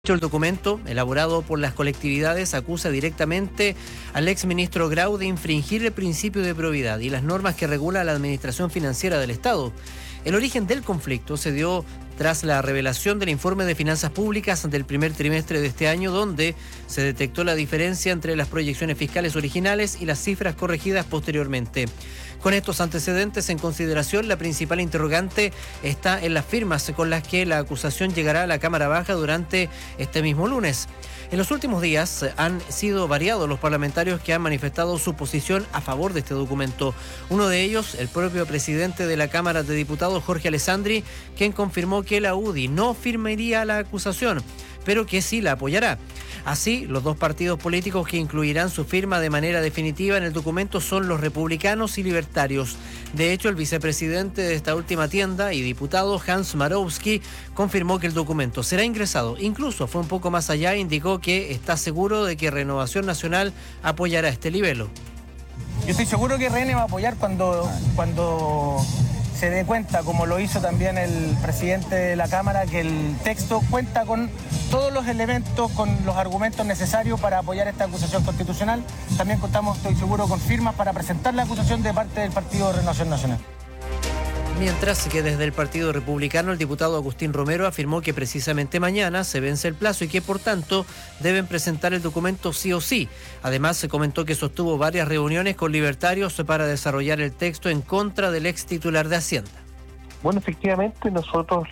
El documento, elaborado por las colectividades, acusa directamente al exministro Grau de infringir el principio de probidad y las normas que regula la administración financiera del Estado. El origen del conflicto se dio tras la revelación del informe de finanzas públicas del primer trimestre de este año, donde se detectó la diferencia entre las proyecciones fiscales originales y las cifras corregidas posteriormente. Con estos antecedentes en consideración, la principal interrogante está en las firmas con las que la acusación llegará a la Cámara Baja durante este mismo lunes. En los últimos días han sido variados los parlamentarios que han manifestado su posición a favor de este documento. Uno de ellos, el propio presidente de la Cámara de Diputados, Jorge Alessandri, quien confirmó que la UDI no firmaría la acusación, pero que sí la apoyará. Así, los dos partidos políticos que incluirán su firma de manera definitiva en el documento son los republicanos y libertarios. De hecho, el vicepresidente de esta última tienda y diputado, Hans Marowski, confirmó que el documento será ingresado. Incluso fue un poco más allá e indicó que está seguro de que Renovación Nacional apoyará este libelo. Yo estoy seguro que RN va a apoyar cuando se dé cuenta, como lo hizo también el presidente de la Cámara, que el texto cuenta con todos los elementos, con los argumentos necesarios para apoyar esta acusación constitucional. También contamos, estoy seguro, con firmas para presentar la acusación de parte del Partido de Renovación Nacional. Mientras que desde el Partido Republicano, el diputado Agustín Romero afirmó que precisamente mañana se vence el plazo y que, por tanto, deben presentar el documento sí o sí. Además, se comentó que sostuvo varias reuniones con libertarios para desarrollar el texto en contra del ex titular de Hacienda. Bueno, efectivamente, nosotros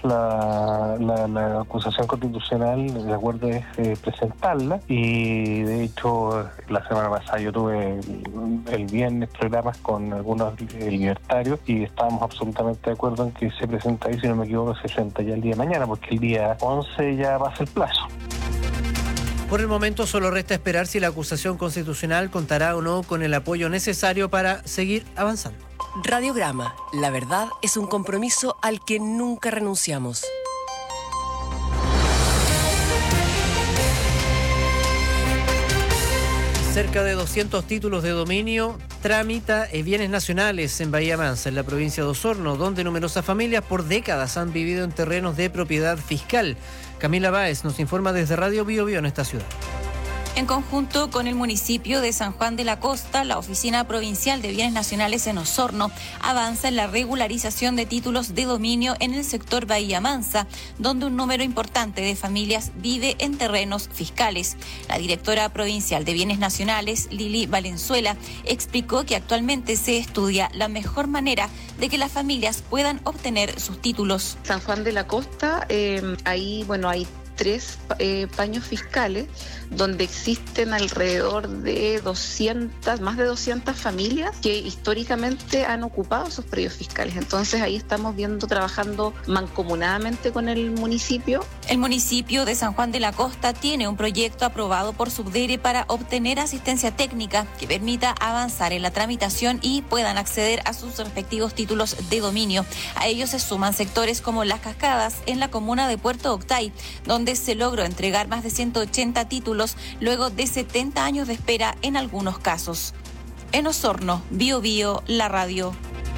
la acusación constitucional, de acuerdo, es presentarla, y de hecho la semana pasada yo tuve el viernes programas con algunos libertarios y estábamos absolutamente de acuerdo en que se presenta, y si no me equivoco se presenta ya el día de mañana, porque el día 11 ya pasa el plazo. Por el momento solo resta esperar si la acusación constitucional contará o no con el apoyo necesario para seguir avanzando. Radiograma, la verdad es un compromiso al que nunca renunciamos. Cerca de 200 títulos de dominio tramita bienes nacionales en Bahía Mansa, en la provincia de Osorno, donde numerosas familias por décadas han vivido en terrenos de propiedad fiscal. Camila Báez nos informa desde Radio Bio Bio en esta ciudad. En conjunto con el municipio de San Juan de la Costa, la Oficina Provincial de Bienes Nacionales en Osorno avanza en la regularización de títulos de dominio en el sector Bahía Mansa, donde un número importante de familias vive en terrenos fiscales. La directora provincial de Bienes Nacionales, Lili Valenzuela, explicó que actualmente se estudia la mejor manera de que las familias puedan obtener sus títulos. San Juan de la Costa, hay 3 paños fiscales donde existen alrededor de más de 200 familias que históricamente han ocupado esos predios fiscales. Entonces ahí estamos trabajando mancomunadamente con el municipio. El municipio de San Juan de la Costa tiene un proyecto aprobado por Subdere para obtener asistencia técnica que permita avanzar en la tramitación y puedan acceder a sus respectivos títulos de dominio. A ellos se suman sectores como Las Cascadas en la comuna de Puerto Octay, donde se logró entregar más de 180 títulos luego de 70 años de espera en algunos casos. En Osorno, Bio Bio, la radio.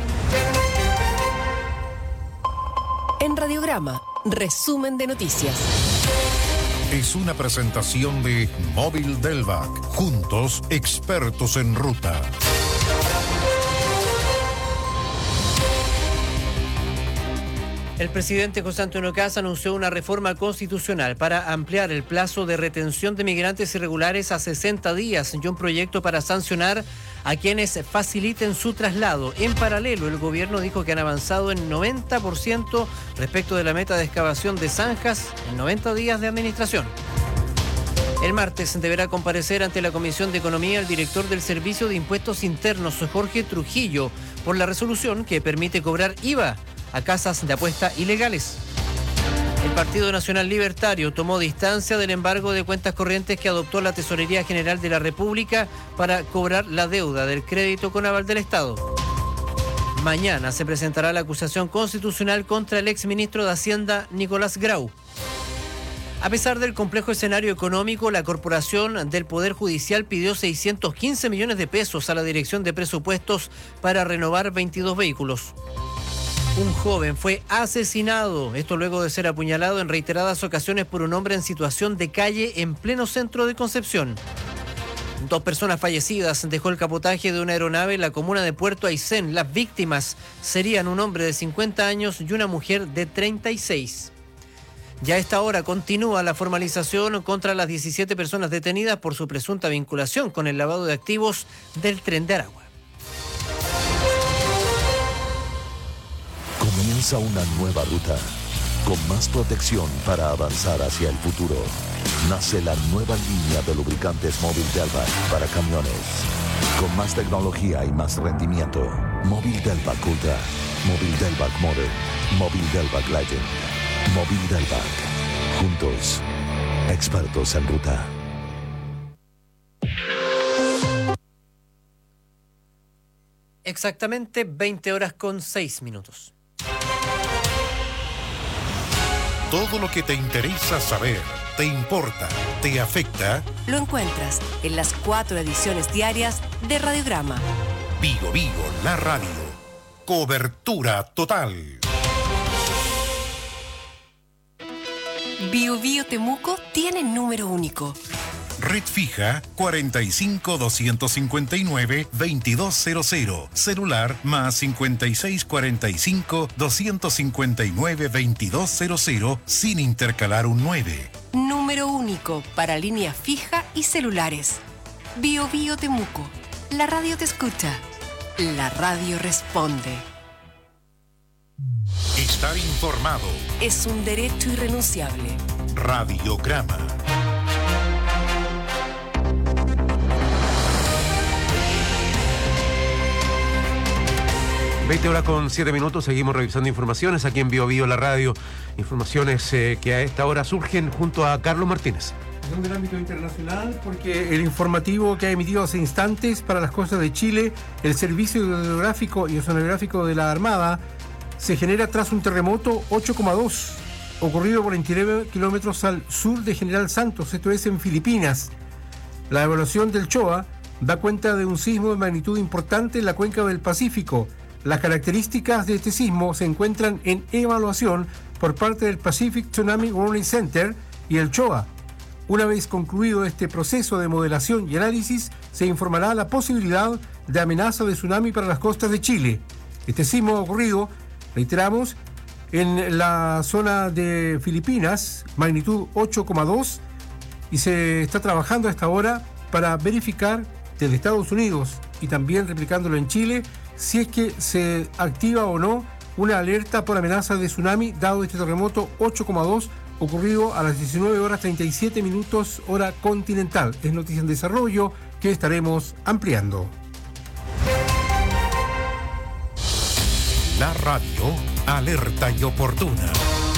En Radiograma, resumen de noticias. Es una presentación de Móvil Delvac. Juntos, expertos en ruta. El presidente José Antonio Kast anunció una reforma constitucional para ampliar el plazo de retención de migrantes irregulares a 60 días y un proyecto para sancionar a quienes faciliten su traslado. En paralelo, el gobierno dijo que han avanzado en 90% respecto de la meta de excavación de zanjas en 90 días de administración. El martes deberá comparecer ante la Comisión de Economía el director del Servicio de Impuestos Internos, Jorge Trujillo, por la resolución que permite cobrar IVA a casas de apuesta ilegales. El Partido Nacional Libertario tomó distancia del embargo de cuentas corrientes que adoptó la Tesorería General de la República para cobrar la deuda del crédito con aval del Estado. Mañana se presentará la acusación constitucional contra el exministro de Hacienda, Nicolás Grau. A pesar del complejo escenario económico, la Corporación del Poder Judicial pidió 615 millones de pesos a la Dirección de Presupuestos para renovar 22 vehículos. Un joven fue asesinado, esto luego de ser apuñalado en reiteradas ocasiones por un hombre en situación de calle en pleno centro de Concepción. 2 personas fallecidas dejó el capotaje de una aeronave en la comuna de Puerto Aysén. Las víctimas serían un hombre de 50 años y una mujer de 36. Ya a esta hora continúa la formalización contra las 17 personas detenidas por su presunta vinculación con el lavado de activos del Tren de Aragua. Comienza una nueva ruta, con más protección para avanzar hacia el futuro. Nace la nueva línea de lubricantes Móvil Delvac para camiones. Con más tecnología y más rendimiento. Móvil Delvac Ultra, Móvil Delvac Modern, Móvil Delvac Legend, Móvil Delvac. Juntos, expertos en ruta. Exactamente 20:06. Todo lo que te interesa saber, te importa, te afecta. Lo encuentras en las 4 ediciones diarias de Radiograma. Vigo Vigo, la radio. Cobertura total. Bio Bio Temuco tiene número único. Red fija 45-259-2200. Celular más 5645-259-2200 sin intercalar un 9. Número único para línea fija y celulares. Bio Bio Temuco. La radio te escucha. La radio responde. Estar informado. Es un derecho irrenunciable. Radiograma. 20:07. Seguimos revisando informaciones aquí en Bio Bio, la radio. Informaciones que a esta hora surgen junto a Carlos Martínez. Son del ámbito internacional porque el informativo que ha emitido hace instantes para las costas de Chile, el Servicio Hidrográfico y Oceanográfico de la Armada, se genera tras un terremoto 8,2 ocurrido por 29 kilómetros al sur de General Santos, esto es en Filipinas. La evaluación del CHOA da cuenta de un sismo de magnitud importante en la cuenca del Pacífico. Las características de este sismo se encuentran en evaluación por parte del Pacific Tsunami Warning Center y el CHOA. Una vez concluido este proceso de modelación y análisis, se informará la posibilidad de amenaza de tsunami para las costas de Chile. Este sismo ha ocurrido, reiteramos, en la zona de Filipinas, magnitud 8,2, y se está trabajando a esta hora para verificar desde Estados Unidos y también replicándolo en Chile, si es que se activa o no una alerta por amenaza de tsunami, dado este terremoto 8,2 ocurrido a las 19:37 hora continental. Es noticia en desarrollo que estaremos ampliando. La radio, alerta y oportuna.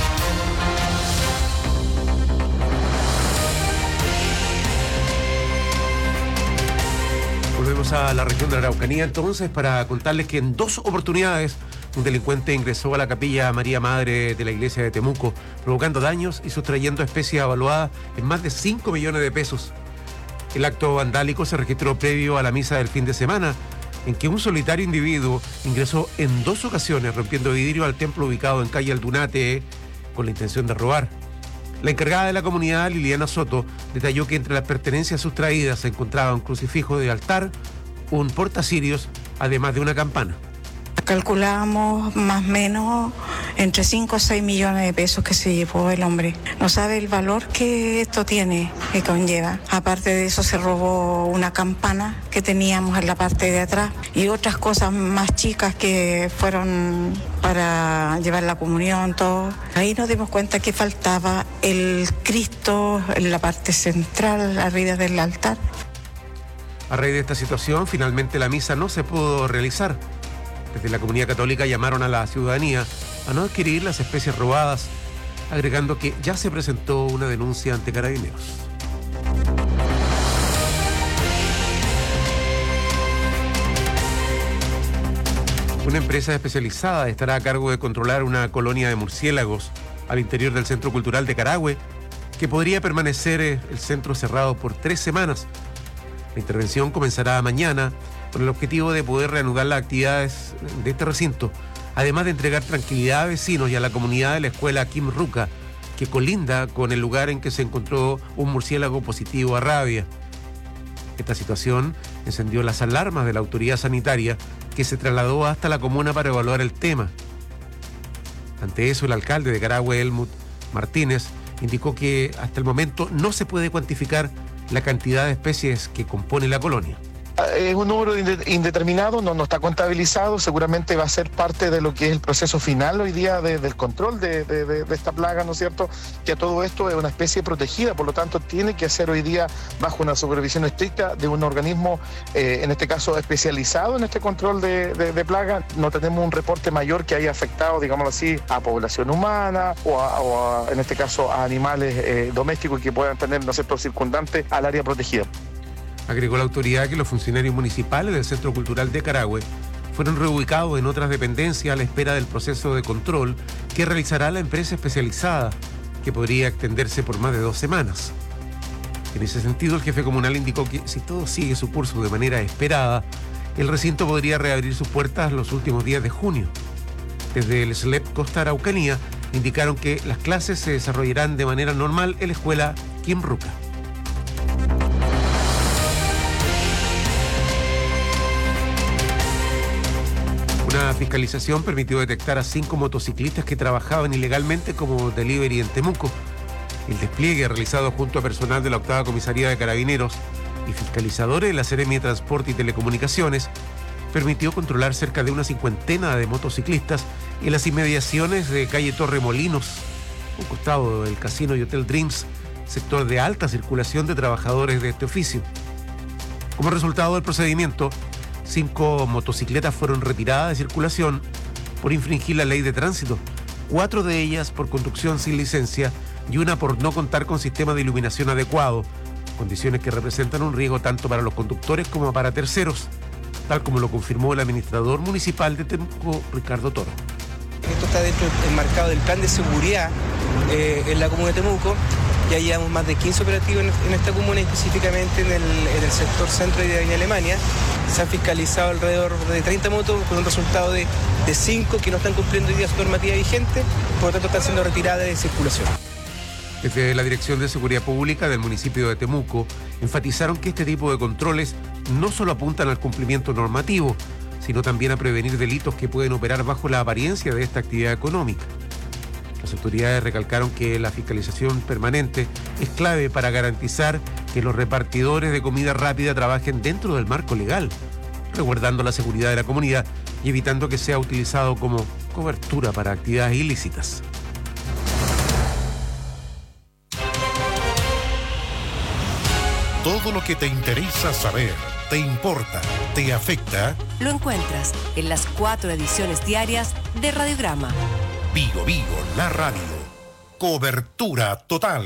Volvemos a la región de la Araucanía entonces para contarles que en 2 oportunidades un delincuente ingresó a la capilla María Madre de la iglesia de Temuco, provocando daños y sustrayendo especies avaluadas en más de 5 millones de pesos. El acto vandálico se registró previo a la misa del fin de semana, en que un solitario individuo ingresó en 2 ocasiones rompiendo vidrio al templo ubicado en calle Aldunate con la intención de robar. La encargada de la comunidad, Liliana Soto, detalló que entre las pertenencias sustraídas se encontraba un crucifijo de altar, un portacirios, además de una campana. Calculamos más o menos entre 5 o 6 millones de pesos que se llevó el hombre. No sabe el valor que esto tiene, que conlleva. Aparte de eso se robó una campana que teníamos en la parte de atrás y otras cosas más chicas que fueron para llevar la comunión, todo. Ahí nos dimos cuenta que faltaba el Cristo en la parte central, arriba del altar. A raíz de esta situación, finalmente la misa no se pudo realizar. Desde la comunidad católica llamaron a la ciudadanía a no adquirir las especies robadas, agregando que ya se presentó una denuncia ante Carabineros. Una empresa especializada estará a cargo de controlar una colonia de murciélagos al interior del Centro Cultural de Carahue, que podría permanecer el centro cerrado por 3 semanas. La intervención comenzará mañana con el objetivo de poder reanudar las actividades de este recinto además de entregar tranquilidad a vecinos y a la comunidad de la escuela Kim Ruka, que colinda con el lugar en que se encontró un murciélago positivo a rabia. Esta situación encendió las alarmas de la autoridad sanitaria, que se trasladó hasta la comuna para evaluar el tema. Ante eso, el alcalde de Carahue, Helmut Martínez, indicó que hasta el momento no se puede cuantificar la cantidad de especies que compone la colonia. Es un número indeterminado, no está contabilizado, seguramente va a ser parte de lo que es el proceso final hoy día del control de esta plaga, ¿no es cierto? Que todo esto es una especie protegida, por lo tanto tiene que ser hoy día bajo una supervisión estricta de un organismo, en este caso especializado en este control de plaga. No tenemos un reporte mayor que haya afectado, digámoslo así, a población humana o en este caso a animales domésticos que puedan tener, ¿no es cierto?, circundantes al área protegida. Agregó la autoridad que los funcionarios municipales del Centro Cultural de Carahue fueron reubicados en otras dependencias a la espera del proceso de control que realizará la empresa especializada, que podría extenderse por más de 2 semanas. En ese sentido, el jefe comunal indicó que si todo sigue su curso de manera esperada, el recinto podría reabrir sus puertas los últimos días de junio. Desde el SLEP Costa Araucanía indicaron que las clases se desarrollarán de manera normal en la escuela Kim Ruka. Una fiscalización permitió detectar a 5 motociclistas que trabajaban ilegalmente como delivery en Temuco. El despliegue realizado junto a personal de la 8ª Comisaría de Carabineros y fiscalizadores de la Seremia de Transporte y Telecomunicaciones permitió controlar cerca de una 50 de motociclistas en las inmediaciones de calle Torremolinos, un costado del Casino y Hotel Dreams, sector de alta circulación de trabajadores de este oficio. Como resultado del procedimiento, 5 motocicletas fueron retiradas de circulación por infringir la ley de tránsito, 4 de ellas por conducción sin licencia y una por no contar con sistema de iluminación adecuado, condiciones que representan un riesgo tanto para los conductores como para terceros, tal como lo confirmó el administrador municipal de Temuco, Ricardo Toro. Esto está dentro enmarcado del plan de seguridad en la comuna de Temuco. Ya llevamos más de 15 operativos en esta comuna, específicamente en el sector centro y de Avenida Alemania. Se han fiscalizado alrededor de 30 motos con un resultado de 5 que no están cumpliendo hoy día su normativa vigente, por lo tanto están siendo retiradas de circulación. Desde la Dirección de Seguridad Pública del municipio de Temuco enfatizaron que este tipo de controles no solo apuntan al cumplimiento normativo, sino también a prevenir delitos que pueden operar bajo la apariencia de esta actividad económica. Las autoridades recalcaron que la fiscalización permanente es clave para garantizar que los repartidores de comida rápida trabajen dentro del marco legal, resguardando la seguridad de la comunidad y evitando que sea utilizado como cobertura para actividades ilícitas. Todo lo que te interesa saber, te importa, te afecta, lo encuentras en las 4 ediciones diarias de Radiograma. Vigo Vigo, la radio. Cobertura total.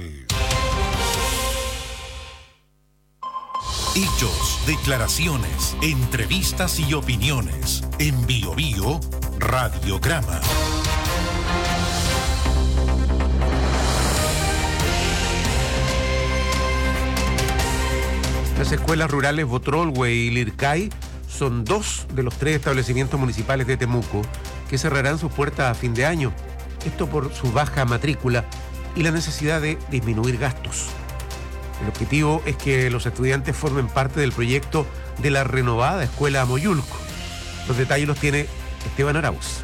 Hechos, declaraciones, entrevistas y opiniones. En Vigo Vigo, Radiograma. Las escuelas rurales Botrolhue y Lircay son 2 de los 3 establecimientos municipales de Temuco que cerrarán sus puertas a fin de año. Esto por su baja matrícula y la necesidad de disminuir gastos. El objetivo es que los estudiantes formen parte del proyecto de la renovada Escuela Moyulco. Los detalles los tiene Esteban Arauz.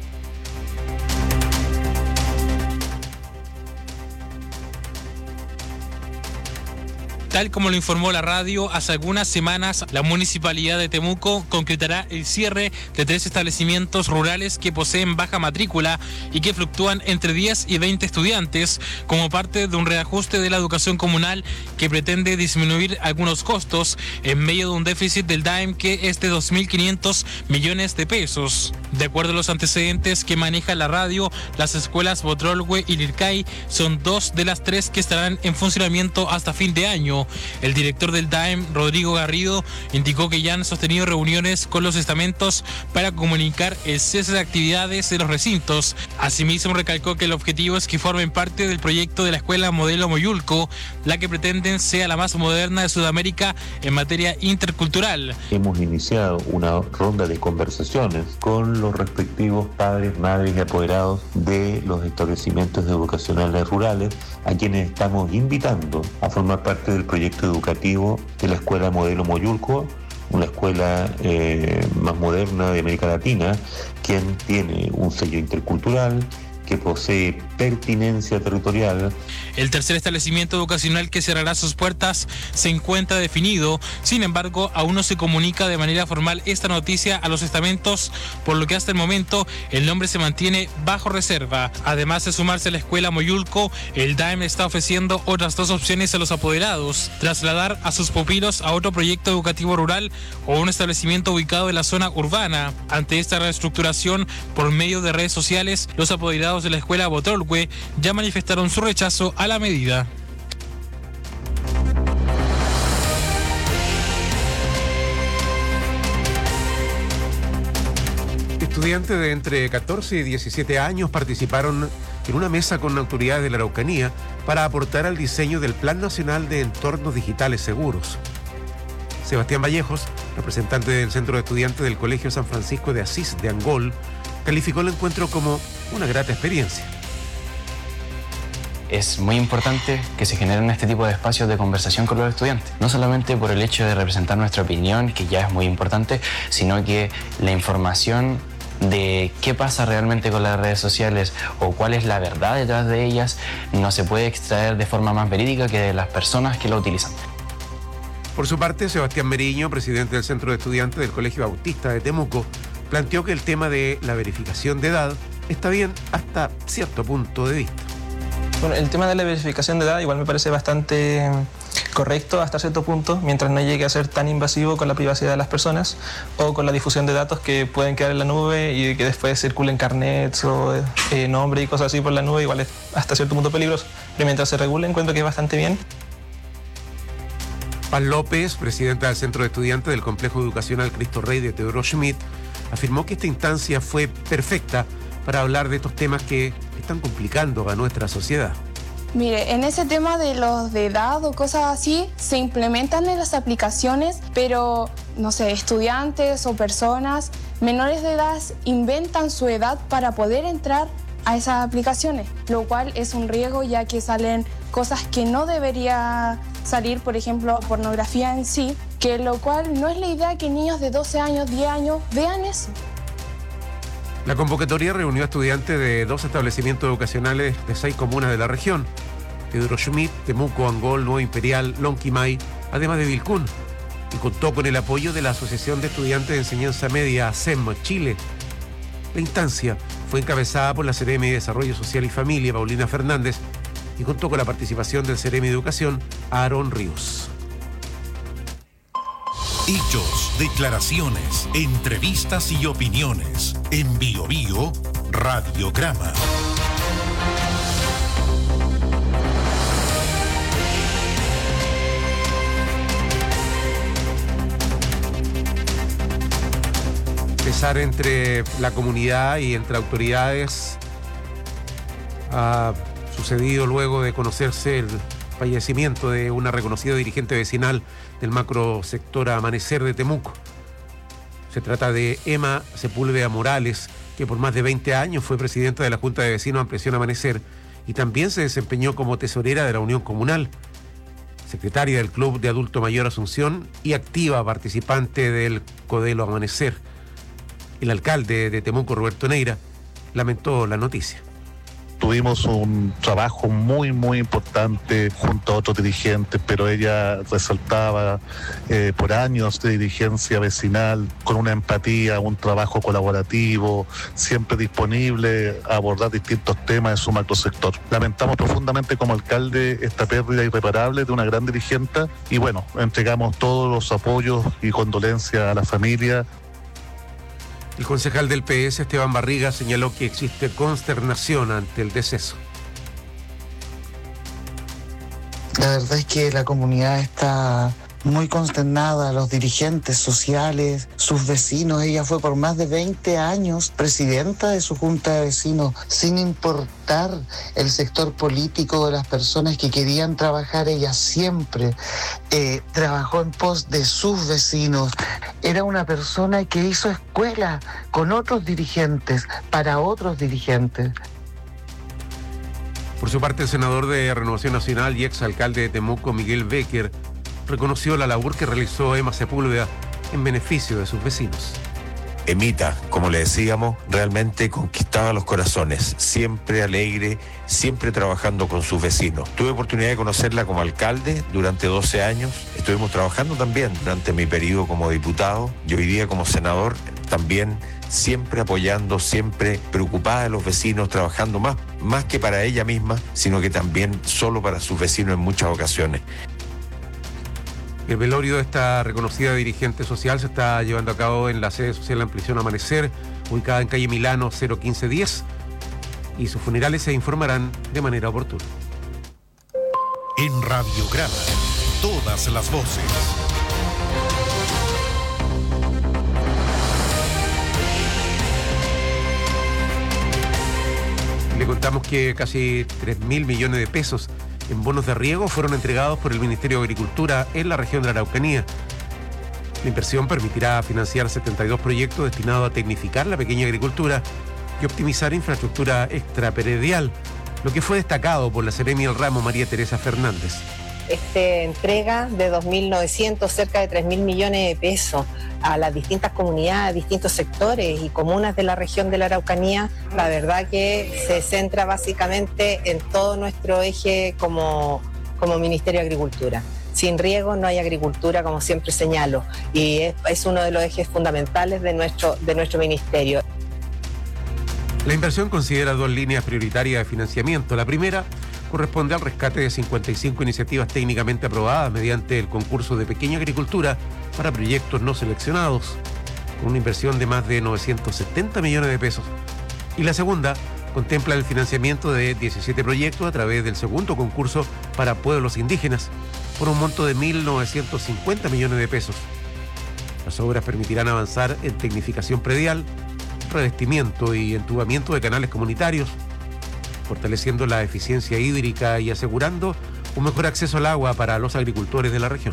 Tal como lo informó la radio, hace algunas semanas la Municipalidad de Temuco concretará el cierre de 3 establecimientos rurales que poseen baja matrícula y que fluctúan entre 10 y 20 estudiantes como parte de un reajuste de la educación comunal que pretende disminuir algunos costos en medio de un déficit del DAEM que es de 2.500 millones de pesos. De acuerdo a los antecedentes que maneja la radio, las escuelas Botrolhue y Lircay son 2 de las 3 que estarán en funcionamiento hasta fin de año. año. El director del DAEM, Rodrigo Garrido, indicó que ya han sostenido reuniones con los estamentos para comunicar el cese de actividades de los recintos. Asimismo, recalcó que el objetivo es que formen parte del proyecto de la escuela modelo Moyulco, la que pretenden sea la más moderna de Sudamérica en materia intercultural. Hemos iniciado una ronda de conversaciones con los respectivos padres, madres y apoderados de los establecimientos educacionales rurales, a quienes estamos invitando a formar parte del proyecto educativo de la escuela modelo Moyulco, una escuela más moderna de América Latina, quien tiene un sello intercultural, que posee pertinencia territorial. El tercer establecimiento educacional que cerrará sus puertas se encuentra definido. Sin embargo, aún no se comunica de manera formal esta noticia a los estamentos, por lo que hasta el momento el nombre se mantiene bajo reserva. Además de sumarse a la escuela Moyulco, el DAEM está ofreciendo otras dos opciones a los apoderados: trasladar a sus pupilos a otro proyecto educativo rural o un establecimiento ubicado en la zona urbana. Ante esta reestructuración por medio de redes sociales, los apoderados de la escuela Botrolhue ya manifestaron su rechazo a la medida. Estudiantes de entre 14 y 17 años participaron en una mesa con autoridades de la Araucanía para aportar al diseño del Plan Nacional de Entornos Digitales Seguros. Sebastián Vallejos, representante del Centro de Estudiantes del Colegio San Francisco de Asís de Angol, calificó el encuentro como una grata experiencia. Es muy importante que se generen este tipo de espacios de conversación con los estudiantes, no solamente por el hecho de representar nuestra opinión, que ya es muy importante, sino que la información de qué pasa realmente con las redes sociales o cuál es la verdad detrás de ellas no se puede extraer de forma más verídica que de las personas que lo utilizan. Por su parte, Sebastián Meriño, presidente del Centro de Estudiantes del Colegio Bautista de Temuco, planteó que el tema de la verificación de edad está bien hasta cierto punto de vista. Bueno, el tema de la verificación de edad igual me parece bastante correcto hasta cierto punto, mientras no llegue a ser tan invasivo con la privacidad de las personas o con la difusión de datos que pueden quedar en la nube y que después circulen carnets o nombre y cosas así por la nube, igual es hasta cierto punto peligroso. Pero mientras se regule, encuentro que es bastante bien. Paz López, presidenta del Centro de Estudiantes del Complejo Educacional Cristo Rey de Teodoro Schmidt, afirmó que esta instancia fue perfecta para hablar de estos temas que están complicando a nuestra sociedad. Mire, en ese tema de los de edad o cosas así, se implementan en las aplicaciones, pero, no sé, estudiantes o personas menores de edad inventan su edad para poder entrar a esas aplicaciones, lo cual es un riesgo ya que salen cosas que no debería salir, por ejemplo, pornografía en sí, que lo cual no es la idea que niños de 12 años, 10 años vean eso. La convocatoria reunió a estudiantes de 2 establecimientos educacionales de 6 comunas de la región: Teodoro Schmidt, Temuco, Angol, Nueva Imperial, Lonquimay, además de Vilcún, y contó con el apoyo de la Asociación de Estudiantes de Enseñanza Media ASEM Chile. La instancia fue encabezada por la Seremi de Desarrollo Social y Familia, Paulina Fernández, y contó con la participación del Seremi de Educación, Aarón Ríos. Hechos, declaraciones, entrevistas y opiniones. En Bio Bio, Radiograma. Pesar entre la comunidad y entre autoridades ha sucedido luego de conocerse el fallecimiento de una reconocida dirigente vecinal del macro sector Amanecer de Temuco. Se trata de Emma Sepúlveda Morales, que por más de 20 años fue presidenta de la Junta de Vecinos Ampliación Amanecer y también se desempeñó como tesorera de la Unión Comunal, secretaria del Club de Adulto Mayor Asunción y activa participante del Codelo Amanecer. El alcalde de Temuco, Roberto Neira, lamentó la noticia. Tuvimos un trabajo muy importante junto a otros dirigentes, pero ella resaltaba por años de dirigencia vecinal, con una empatía, un trabajo colaborativo, siempre disponible a abordar distintos temas en su macrosector. Lamentamos profundamente como alcalde esta pérdida irreparable de una gran dirigente y bueno, entregamos todos los apoyos y condolencias a la familia. El concejal del PS, Esteban Barriga, señaló que existe consternación ante el deceso. La verdad es que la comunidad está muy consternada, los dirigentes sociales, sus vecinos. Ella fue por más de 20 años presidenta de su junta de vecinos, sin importar el sector político de las personas que querían trabajar. Ella siempre trabajó en pos de sus vecinos. Era una persona que hizo escuela con otros dirigentes, para otros dirigentes. Por su parte, el senador de Renovación Nacional y exalcalde de Temuco, Miguel Becker, reconoció la labor que realizó Emma Sepúlveda en beneficio de sus vecinos. Emita, como le decíamos, realmente conquistaba los corazones, siempre alegre, siempre trabajando con sus vecinos. Tuve oportunidad de conocerla como alcalde durante 12 años, estuvimos trabajando también durante mi periodo como diputado y hoy día como senador también, siempre apoyando, siempre preocupada de los vecinos, trabajando más que para ella misma, sino que también solo para sus vecinos en muchas ocasiones. El velorio de esta reconocida dirigente social se está llevando a cabo en la sede social Ampliación Amanecer, ubicada en calle Milano 01510, y sus funerales se informarán de manera oportuna. En Radiograma, todas las voces. Le contamos que casi 3.000 millones de pesos en bonos de riego fueron entregados por el Ministerio de Agricultura en la región de la Araucanía. La inversión permitirá financiar 72 proyectos destinados a tecnificar la pequeña agricultura y optimizar infraestructura extrapredial, lo que fue destacado por la seremi del ramo María Teresa Fernández. Esta entrega de 2.900, cerca de 3.000 millones de pesos a las distintas comunidades, distintos sectores y comunas de la región de la Araucanía, la verdad que se centra básicamente en todo nuestro eje como Ministerio de Agricultura. Sin riego no hay agricultura, como siempre señalo, y es uno de los ejes fundamentales de nuestro ministerio. La inversión considera 2 líneas prioritarias de financiamiento. La primera corresponde al rescate de 55 iniciativas técnicamente aprobadas mediante el concurso de pequeña agricultura para proyectos no seleccionados, con una inversión de más de 970 millones de pesos. Y la segunda contempla el financiamiento de 17 proyectos a través del segundo concurso para pueblos indígenas, por un monto de 1.950 millones de pesos. Las obras permitirán avanzar en tecnificación predial, revestimiento y entubamiento de canales comunitarios, fortaleciendo la eficiencia hídrica y asegurando un mejor acceso al agua para los agricultores de la región.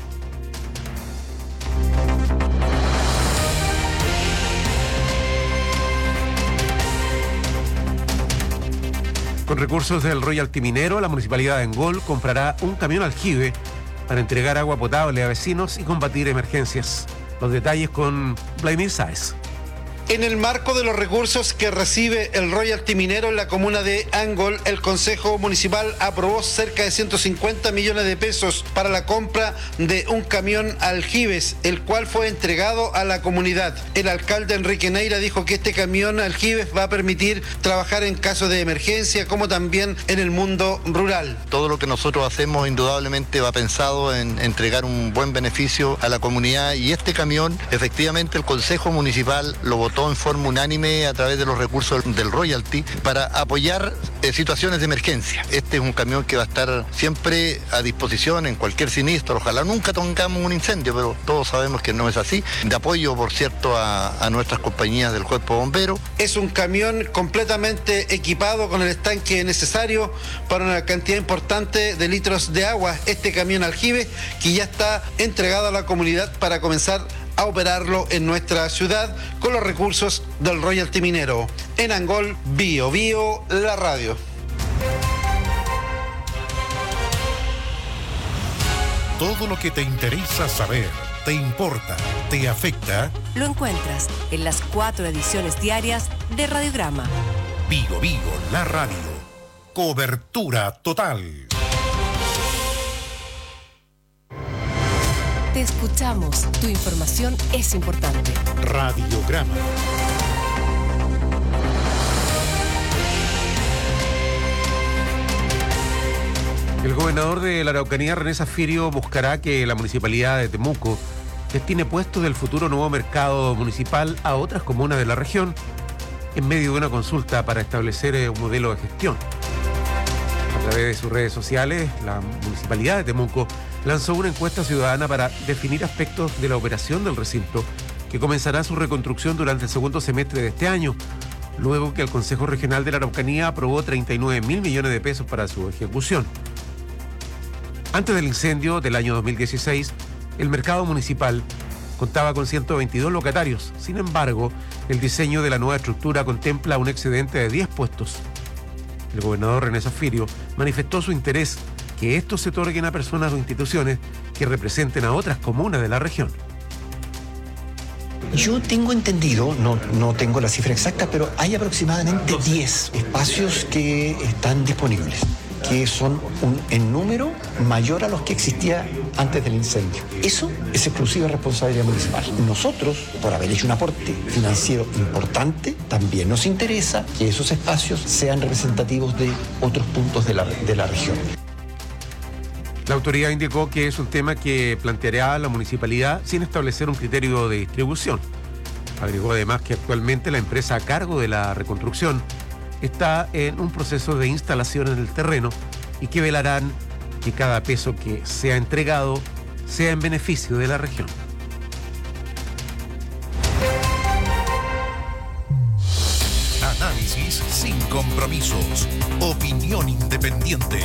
Con recursos del royalty minero, la Municipalidad de Angol comprará un camión aljibe para entregar agua potable a vecinos y combatir emergencias. Los detalles con Vladimir Sáez. En el marco de los recursos que recibe el royalty minero en la comuna de Angol, el Consejo Municipal aprobó cerca de 150 millones de pesos para la compra de un camión aljibes, el cual fue entregado a la comunidad. El alcalde Enrique Neira dijo que este camión aljibes va a permitir trabajar en casos de emergencia, como también en el mundo rural. Todo lo que nosotros hacemos indudablemente va pensado en entregar un buen beneficio a la comunidad, y este camión, efectivamente, el Consejo Municipal lo votó en forma unánime a través de los recursos del royalty para apoyar situaciones de emergencia. Este es un camión que va a estar siempre a disposición en cualquier siniestro. Ojalá nunca tengamos un incendio, pero todos sabemos que no es así. De apoyo, por cierto, a nuestras compañías del Cuerpo Bombero. Es un camión completamente equipado con el estanque necesario para una cantidad importante de litros de agua. Este camión aljibe que ya está entregado a la comunidad para comenzar a operarlo en nuestra ciudad con los recursos del royalty minero. En Angol, Bio Bio, la radio. Todo lo que te interesa saber, te importa, te afecta, lo encuentras en las 4 ediciones diarias de Radiograma. Bio Bio, la radio. Cobertura total. Te escuchamos. Tu información es importante. Radiograma. El gobernador de la Araucanía, René Zaffirio, buscará que la municipalidad de Temuco destine puestos del futuro nuevo mercado municipal a otras comunas de la región en medio de una consulta para establecer un modelo de gestión. A través de sus redes sociales, la Municipalidad de Temuco lanzó una encuesta ciudadana para definir aspectos de la operación del recinto, que comenzará su reconstrucción durante el segundo semestre de este año, luego que el Consejo Regional de la Araucanía aprobó 39.000 millones de pesos para su ejecución. Antes del incendio del año 2016, el mercado municipal contaba con 122 locatarios. Sin embargo, el diseño de la nueva estructura contempla un excedente de 10 puestos. El gobernador René Zafirio manifestó su interés que estos se otorguen a personas o instituciones que representen a otras comunas de la región. Yo tengo entendido, no tengo la cifra exacta, pero hay aproximadamente 10 espacios que están disponibles, que son en número mayor a los que existía antes del incendio. Eso es exclusiva responsabilidad municipal. Nosotros, por haber hecho un aporte financiero importante, también nos interesa que esos espacios sean representativos de otros puntos de la región. La autoridad indicó que es un tema que planteará la municipalidad sin establecer un criterio de distribución. Agregó además que actualmente la empresa a cargo de la reconstrucción está en un proceso de instalación en el terreno y que velarán que cada peso que sea entregado sea en beneficio de la región. Análisis sin compromisos. Opinión independiente.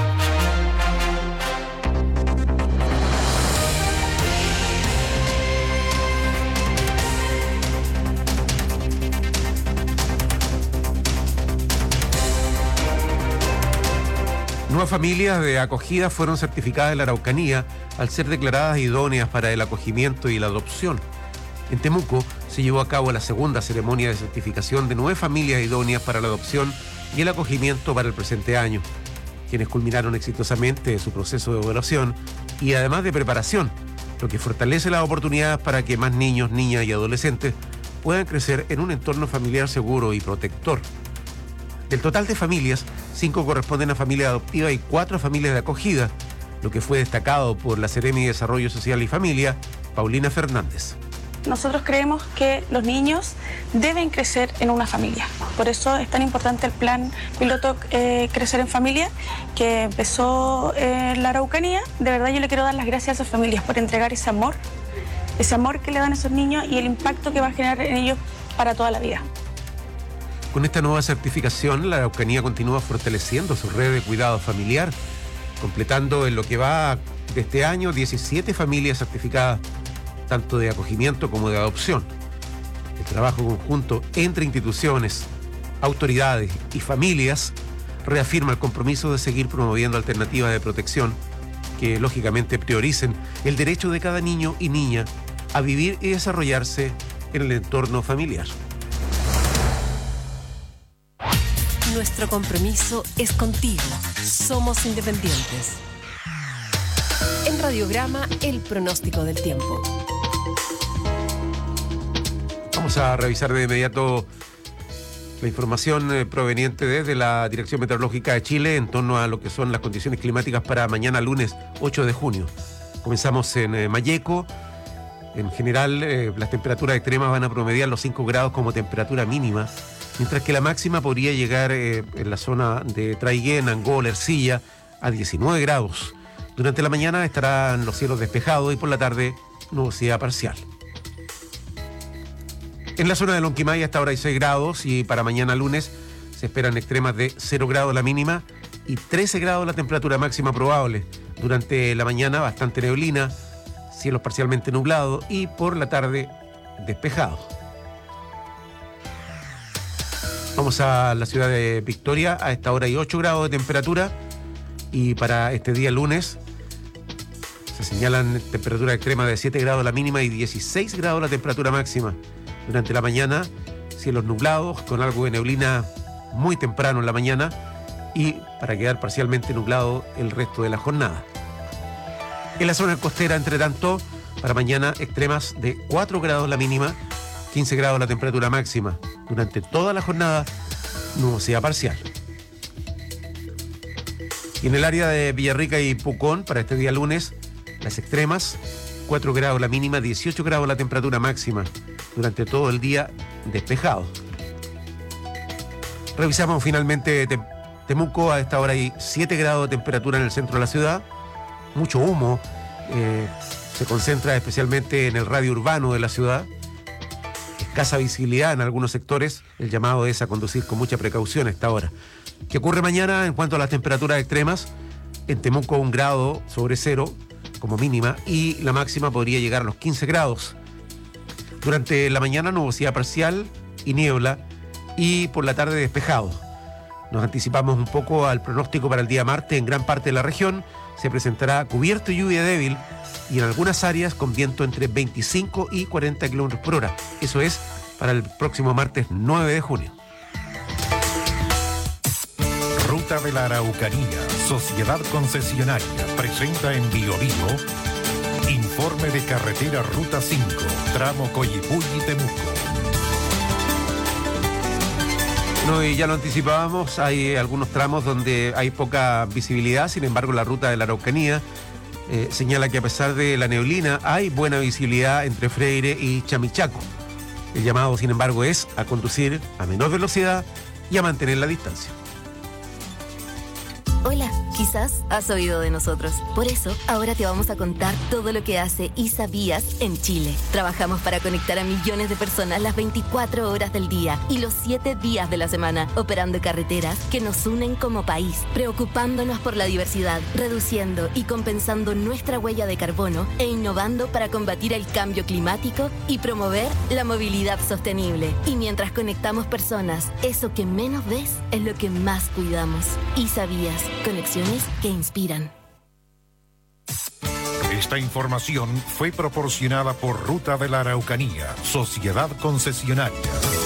Nuevas familias de acogida fueron certificadas en la Araucanía al ser declaradas idóneas para el acogimiento y la adopción. En Temuco se llevó a cabo la segunda ceremonia de certificación de 9 familias idóneas para la adopción y el acogimiento para el presente año, quienes culminaron exitosamente su proceso de evaluación y además de preparación, lo que fortalece las oportunidades para que más niños, niñas y adolescentes puedan crecer en un entorno familiar seguro y protector. Del total de familias, 5 corresponden a familias adoptivas y 4 a familias de acogida, lo que fue destacado por la Seremi de Desarrollo Social y Familia, Paulina Fernández. Nosotros creemos que los niños deben crecer en una familia. Por eso es tan importante el plan piloto Crecer en Familia, que empezó en la Araucanía. De verdad yo le quiero dar las gracias a esas familias por entregar ese amor que le dan a esos niños y el impacto que va a generar en ellos para toda la vida. Con esta nueva certificación, la Araucanía continúa fortaleciendo su red de cuidado familiar, completando en lo que va de este año 17 familias certificadas, tanto de acogimiento como de adopción. El trabajo conjunto entre instituciones, autoridades y familias reafirma el compromiso de seguir promoviendo alternativas de protección que, lógicamente, prioricen el derecho de cada niño y niña a vivir y desarrollarse en el entorno familiar. Nuestro compromiso es contigo. Somos independientes. En Radiograma, el pronóstico del tiempo. Vamos a revisar de inmediato la información proveniente desde la Dirección Meteorológica de Chile en torno a lo que son las condiciones climáticas para mañana lunes 8 de junio. Comenzamos en Malleco. En general, las temperaturas extremas van a promediar los 5 grados como temperatura mínima, mientras que la máxima podría llegar en la zona de Traiguén, Angol, Ercilla, a 19 grados. Durante la mañana estarán los cielos despejados y por la tarde nubosidad parcial. En la zona de Lonquimay hasta ahora hay 6 grados y para mañana lunes se esperan extremas de 0 grados la mínima y 13 grados la temperatura máxima probable. Durante la mañana bastante neblina, cielos parcialmente nublados y por la tarde despejados. Vamos a la ciudad de Victoria, a esta hora hay 8 grados de temperatura y para este día lunes se señalan temperaturas extremas de 7 grados la mínima y 16 grados la temperatura máxima. Durante la mañana, cielos nublados con algo de neblina muy temprano en la mañana y para quedar parcialmente nublado el resto de la jornada. En la zona costera, entre tanto, para mañana extremas de 4 grados la mínima, 15 grados la temperatura máxima. Durante toda la jornada, nubosidad parcial. Y en el área de Villarrica y Pucón, para este día lunes, las extremas, 4 grados la mínima, 18 grados la temperatura máxima. Durante todo el día, despejado. Revisamos finalmente Temuco, a esta hora hay 7 grados de temperatura en el centro de la ciudad, mucho humo, se concentra especialmente en el radio urbano de la ciudad, escasa visibilidad en algunos sectores, el llamado es a conducir con mucha precaución a esta hora. ¿Qué ocurre mañana en cuanto a las temperaturas extremas? En Temuco 1 grado sobre cero como mínima y la máxima podría llegar a los 15 grados. Durante la mañana nubosidad parcial y niebla y por la tarde despejado. Nos anticipamos un poco al pronóstico para el día martes. En gran parte de la región se presentará cubierto y lluvia débil y en algunas áreas con viento entre 25 y 40 kilómetros por hora. Eso es para el próximo martes 9 de junio. Ruta de la Araucanía, Sociedad Concesionaria, presenta en Biobío informe de carretera Ruta 5, tramo Coyipulli-Temuco. No, y ya lo anticipábamos, hay algunos tramos donde hay poca visibilidad, sin embargo la ruta de la Araucanía señala que a pesar de la neblina hay buena visibilidad entre Freire y Chamichaco. El llamado, sin embargo, es a conducir a menor velocidad y a mantener la distancia. Hola, quizás has oído de nosotros. Por eso, ahora te vamos a contar todo lo que hace ISA Vías en Chile. Trabajamos para conectar a millones de personas las 24 horas del día y los 7 días de la semana, operando carreteras que nos unen como país, preocupándonos por la diversidad, reduciendo y compensando nuestra huella de carbono e innovando para combatir el cambio climático y promover la movilidad sostenible. Y mientras conectamos personas, eso que menos ves es lo que más cuidamos. ISA Vías. Conexiones que inspiran. Esta información fue proporcionada por Ruta de la Araucanía, Sociedad Concesionaria.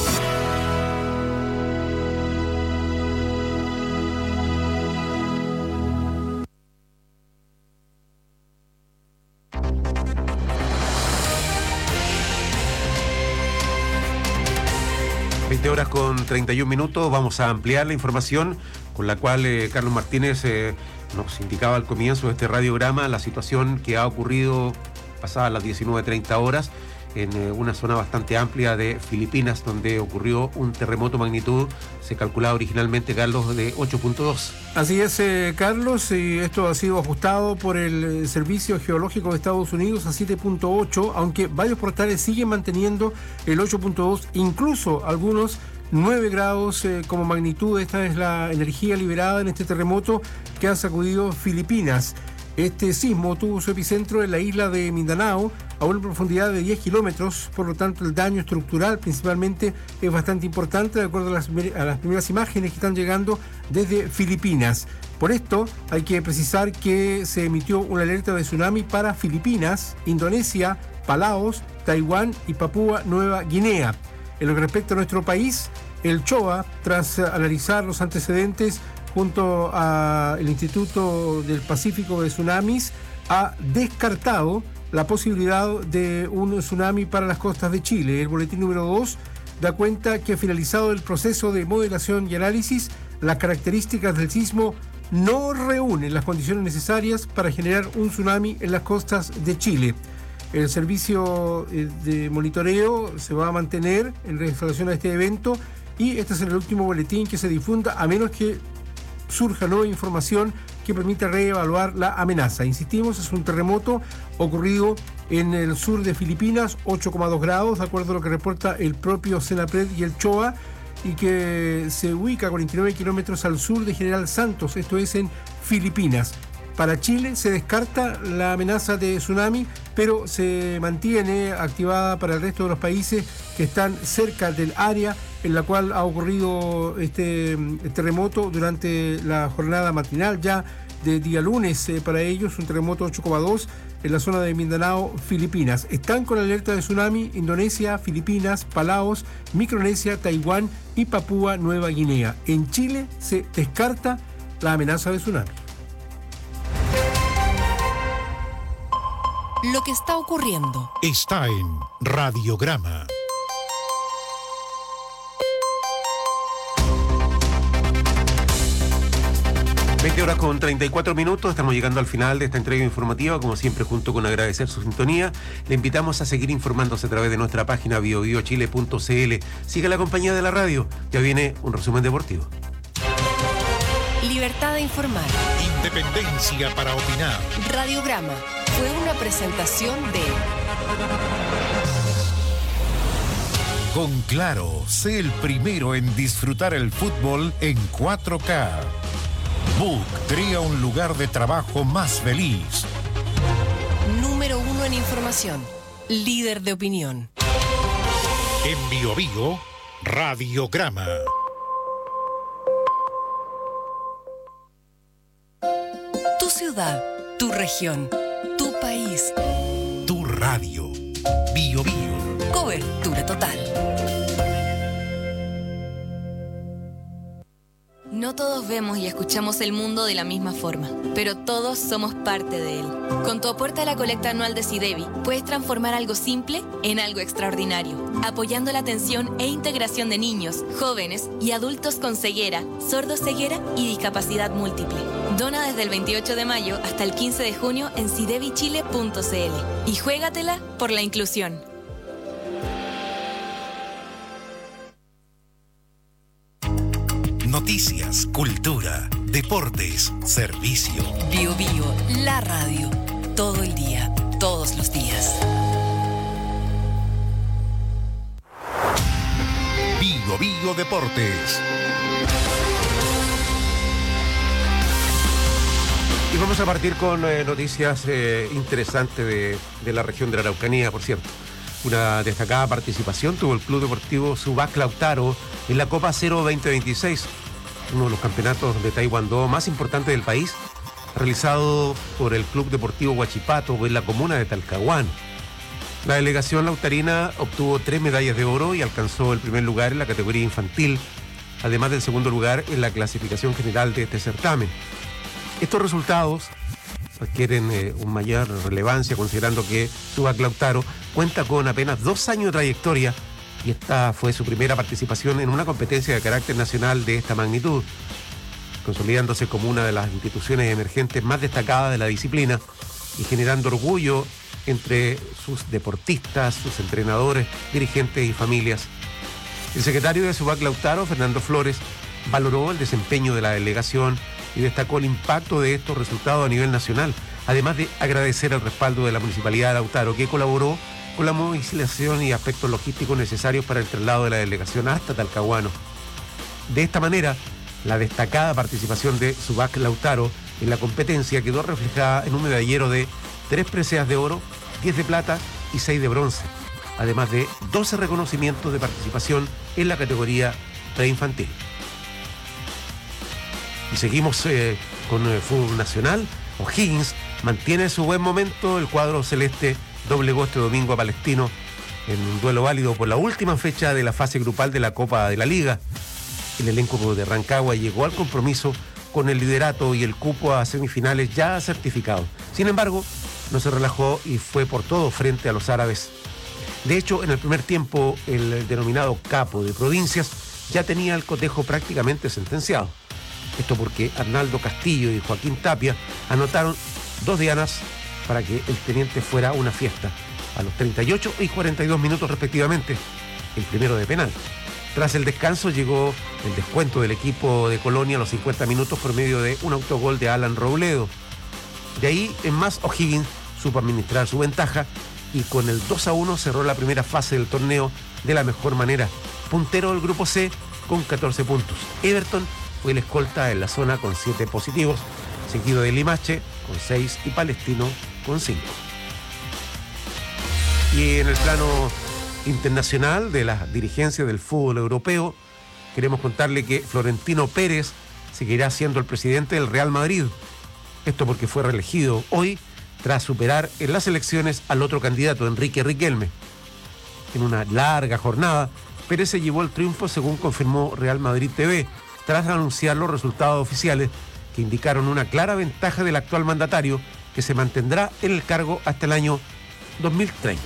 Horas con 31 minutos, vamos a ampliar la información con la cual Carlos Martínez nos indicaba al comienzo de este radiograma la situación que ha ocurrido pasadas las 19:30 horas en una zona bastante amplia de Filipinas, donde ocurrió un terremoto magnitud, se calculaba originalmente, Carlos, de 8.2. Así es, Carlos, y esto ha sido ajustado por el Servicio Geológico de Estados Unidos a 7.8, aunque varios portales siguen manteniendo el 8.2, incluso algunos 9 grados como magnitud. Esta es la energía liberada en este terremoto que ha sacudido Filipinas. Este sismo tuvo su epicentro en la isla de Mindanao, a una profundidad de 10 kilómetros, por lo tanto el daño estructural principalmente es bastante importante, de acuerdo a las primeras imágenes que están llegando desde Filipinas. Por esto hay que precisar que se emitió una alerta de tsunami para Filipinas, Indonesia, Palaos, Taiwán y Papúa Nueva Guinea. En lo que respecta a nuestro país, el CHOA, tras analizar los antecedentes junto al Instituto del Pacífico de Tsunamis, ha descartado la posibilidad de un tsunami para las costas de Chile. El boletín número 2 da cuenta que, finalizado el proceso de modelación y análisis, las características del sismo no reúnen las condiciones necesarias para generar un tsunami en las costas de Chile. El servicio de monitoreo se va a mantener en relación a este evento y este es el último boletín que se difunda, a menos que surja nueva información que permita reevaluar la amenaza. Insistimos, es un terremoto ocurrido en el sur de Filipinas, 8,2 grados, de acuerdo a lo que reporta el propio CENAPRED y el CHOA, y que se ubica a 49 kilómetros al sur de General Santos, esto es en Filipinas. Para Chile se descarta la amenaza de tsunami, pero se mantiene activada para el resto de los países que están cerca del área en la cual ha ocurrido este terremoto durante la jornada matinal ya de día lunes. Para ellos, un terremoto 8,2 en la zona de Mindanao, Filipinas. Están con alerta de tsunami Indonesia, Filipinas, Palaos, Micronesia, Taiwán y Papúa Nueva Guinea. En Chile se descarta la amenaza de tsunami. Lo que está ocurriendo está en Radiograma. Horas con 34 minutos, estamos llegando al final de esta entrega informativa, como siempre junto con agradecer su sintonía. Le invitamos a seguir informándose a través de nuestra página biobiochile.cl. Siga la compañía de la radio, ya viene un resumen deportivo. Libertad de informar. Independencia para opinar. Radiograma fue una presentación de... Con Claro, sé el primero en disfrutar el fútbol en 4K. Book crea un lugar de trabajo más feliz. Número 1 en información. Líder de opinión. En Bio Bio, Radiograma. Tu ciudad, tu región, tu país. Tu radio. Bio Bio. Cobertura total. No todos vemos y escuchamos el mundo de la misma forma, pero todos somos parte de él. Con tu aporte a la colecta anual de SIDEBI, puedes transformar algo simple en algo extraordinario, apoyando la atención e integración de niños, jóvenes y adultos con ceguera, sordoceguera y discapacidad múltiple. Dona desde el 28 de mayo hasta el 15 de junio en sidebichile.cl y juégatela por la inclusión. Noticias, cultura, deportes, servicio. Bio Bio, la radio. Todo el día, todos los días. Bio Bio Deportes. Y vamos a partir con noticias interesantes de la región de la Araucanía, por cierto. Una destacada participación tuvo el Club Deportivo Suvac Lautaro en la Copa Cero 2026, uno de los campeonatos de taekwondo más importantes del país, realizado por el Club Deportivo Huachipato en la comuna de Talcahuano. La delegación lautarina obtuvo 3 medallas de oro y alcanzó el primer lugar en la categoría infantil, además del segundo lugar en la clasificación general de este certamen. Estos resultados adquieren una mayor relevancia considerando que Suvac Lautaro cuenta con apenas 2 años de trayectoria y esta fue su primera participación en una competencia de carácter nacional de esta magnitud, consolidándose como una de las instituciones emergentes más destacadas de la disciplina y generando orgullo entre sus deportistas, sus entrenadores, dirigentes y familias. El secretario de Suvac Lautaro, Fernando Flores, valoró el desempeño de la delegación y destacó el impacto de estos resultados a nivel nacional, además de agradecer el respaldo de la Municipalidad de Lautaro, que colaboró con la movilización y aspectos logísticos necesarios para el traslado de la delegación hasta Talcahuano. De esta manera, la destacada participación de Suvac Lautaro en la competencia quedó reflejada en un medallero de 3 preseas de oro, 10 de plata y 6 de bronce, además de 12 reconocimientos de participación en la categoría preinfantil. Y seguimos con el fútbol nacional. O'Higgins mantiene su buen momento. El cuadro celeste doblegó este domingo a Palestino en un duelo válido por la última fecha de la fase grupal de la Copa de la Liga. El elenco de Rancagua llegó al compromiso con el liderato y el cupo a semifinales ya certificado. Sin embargo, no se relajó y fue por todo frente a los árabes. De hecho, en el primer tiempo, el denominado capo de provincias ya tenía el cotejo prácticamente sentenciado. Esto porque Arnaldo Castillo y Joaquín Tapia anotaron 2 dianas para que el teniente fuera una fiesta, a los 38 y 42 minutos respectivamente, el primero de penal. Tras el descanso llegó el descuento del equipo de Colonia a los 50 minutos por medio de un autogol de Alan Robledo. De ahí en más, O'Higgins supo administrar su ventaja y con el 2-1 cerró la primera fase del torneo de la mejor manera. Puntero del grupo C con 14 puntos. Everton fue el escolta en la zona con 7 positivos, seguido de Limache con 6 y Palestino con 5. Y en el plano internacional de las dirigencias del fútbol europeo, queremos contarle que Florentino Pérez seguirá siendo el presidente del Real Madrid. Esto porque fue reelegido hoy tras superar en las elecciones al otro candidato, Enrique Riquelme. En una larga jornada, Pérez se llevó el triunfo según confirmó Real Madrid TV, tras anunciar los resultados oficiales que indicaron una clara ventaja del actual mandatario que se mantendrá en el cargo hasta el año 2030.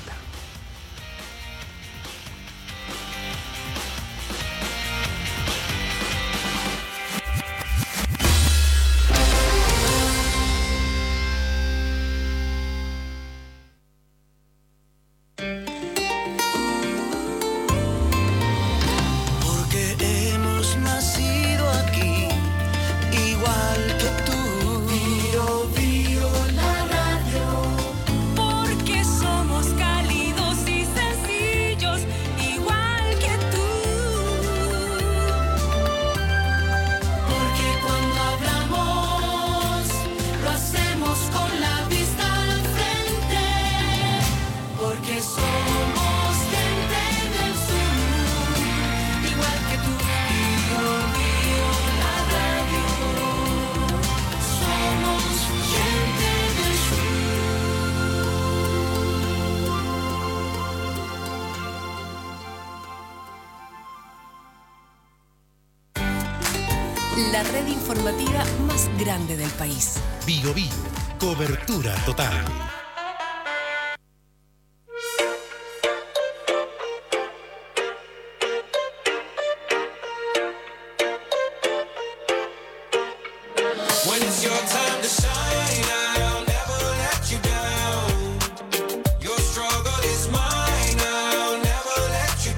Porque hemos nacido aquí, igual la red informativa más grande del país. Bio Bio, cobertura total. When it's your time to shine, I'll never let you down. Your struggle is mine, I'll never let you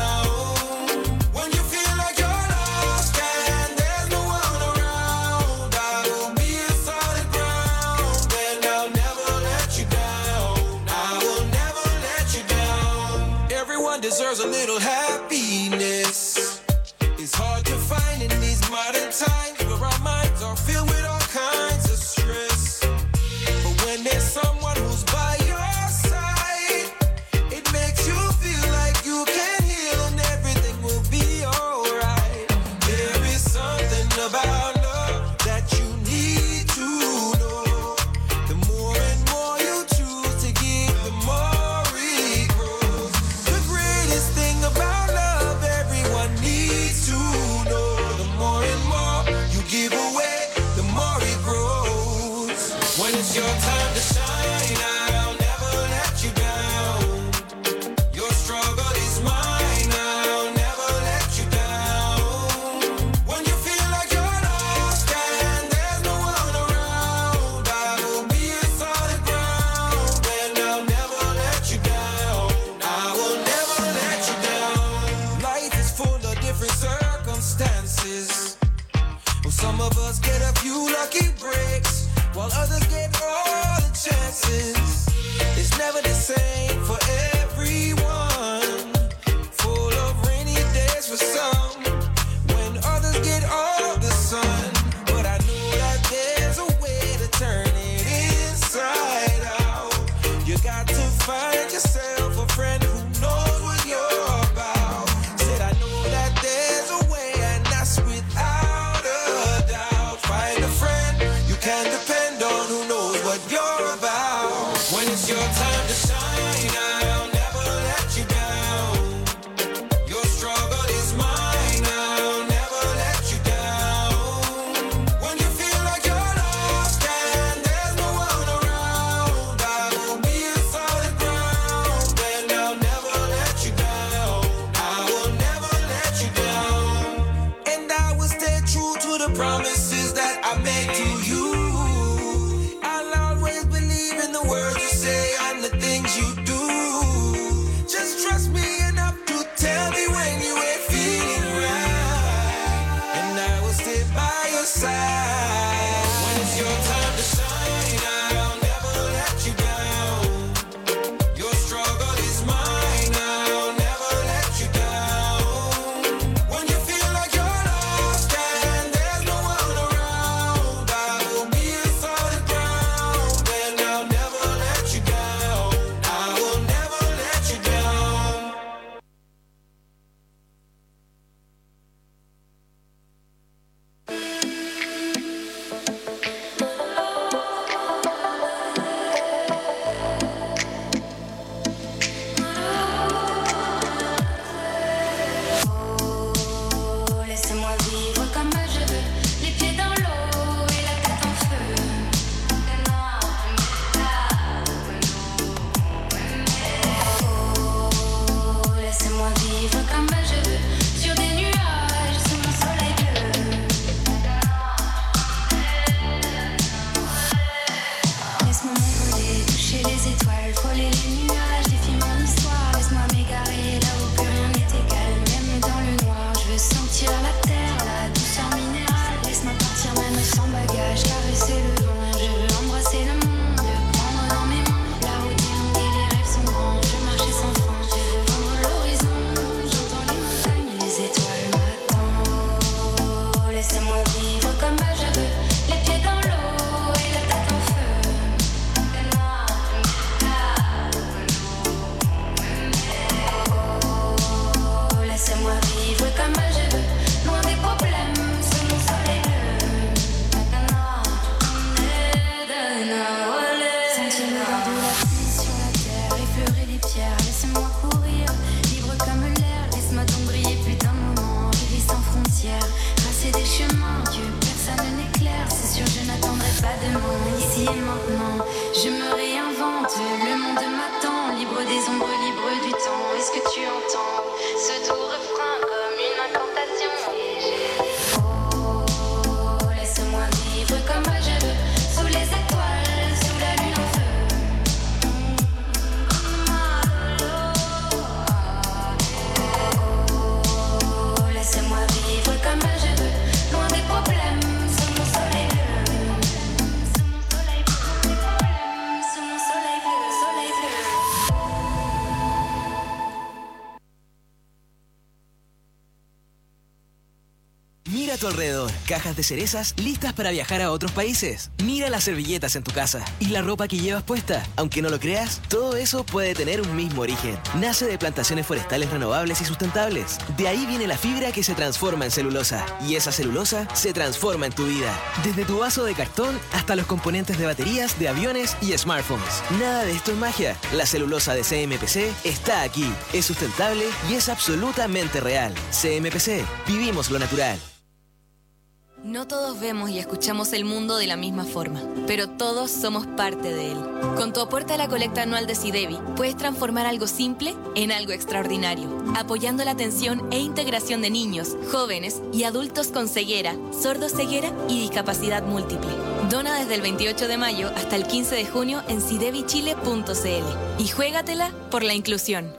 down. When you feel like you're lost and there's no one around, I will be a solid ground and I'll never let you down. I will never let you down. Everyone deserves a little happiness. It's hard to find in these modern times where our minds are filled with all kinds of stress. But when there's someone who's by your side, it makes you feel like you can heal and everything will be alright. There is something about love that you need to know. The more and more you choose to give, the more it grows. The greatest thing about love everyone needs to know. The more and more you give away, the more it grows. When it's your time to shine, I'll never let you down. Your struggle is mine, I'll never let you down. When you feel like you're lost and there's no one around, I will be a solid ground and I'll never let you down. I will never let you down. Life is full of different circumstances. Well, some of us get a few lucky breaks, while others get all the chances. It's never the same for everyone. Full of rainy days for some, when others get all the sun. But I know that there's a way to turn it inside out. You got to find yourself a friend who knows what you're about. Said I know that there's a way, and that's without a doubt. Find a friend you can depend on who knows what you're about. When it's your time to shine, I'll never let you down. Your struggle is mine, I'll never let you down. When you feel like you're lost and there's no one around, I will be a solid ground and I'll never let you down. I will never let you down. And I will stay true to the promises that I made to you. I'll always believe in the words you say and the things you do. Just trust me enough to tell me when you ain't feeling right, and I will stay by your side. When it's your time to shine, I'll never let you down. Your struggle is mine, I'll never let you down. When you feel like you're lost and there's no one around, I will be a solid ground and I'll never let you down. I will never let you down. Laissez-moi vivre comme je veux, les pieds dans l'eau et la tête en feu. Oh, laissez-moi vivre comme je veux, sur des nuages, sous mon soleil bleu. Laisse-moi m'envoler, toucher les étoiles, frôler les nuages, défier mon histoire. Laisse-moi m'égarer là où plus rien n'est égal, même dans le noir. Je veux sentir la terre, la douceur minérale. Laisse-moi partir même sans bagage, caresser le vent. Je veux embrasser le monde, prendre dans mes mains. La route est longue et les rêves sont grands. Je veux marcher sans frein, je veux vendre l'horizon. J'entends les montagnes, les étoiles m'attendent. Laissez-moi vivre comme je veux, les pieds dans l'eau et la tête en feu. invente. Le monde m'attend, libre des ombres, libre du temps. Est-ce que tu entends ce doux refrain comme une incantation? Oh, laisse-moi vivre comme je veux, sous les étoiles, sous la lune en feu. Oh, laisse-moi vivre comme je veux, loin des problèmes, sous mon soleil bleu. Mira a tu alrededor, cajas de cerezas listas para viajar a otros países. Mira las servilletas en tu casa y la ropa que llevas puesta. Aunque no lo creas, todo eso puede tener un mismo origen. Nace de plantaciones forestales renovables y sustentables. De ahí viene la fibra que se transforma en celulosa. Y esa celulosa se transforma en tu vida. Desde tu vaso de cartón hasta los componentes de baterías, de aviones y smartphones. Nada de esto es magia. La celulosa de CMPC está aquí. Es sustentable y es absolutamente real. CMPC. Vivimos lo natural. No todos vemos y escuchamos el mundo de la misma forma, pero todos somos parte de él. Con tu aporte a la colecta anual de SIDEVI, puedes transformar algo simple en algo extraordinario, apoyando la atención e integración de niños, jóvenes y adultos con ceguera, sordoceguera y discapacidad múltiple. Dona desde el 28 de mayo hasta el 15 de junio en sidevichile.cl y juégatela por la inclusión.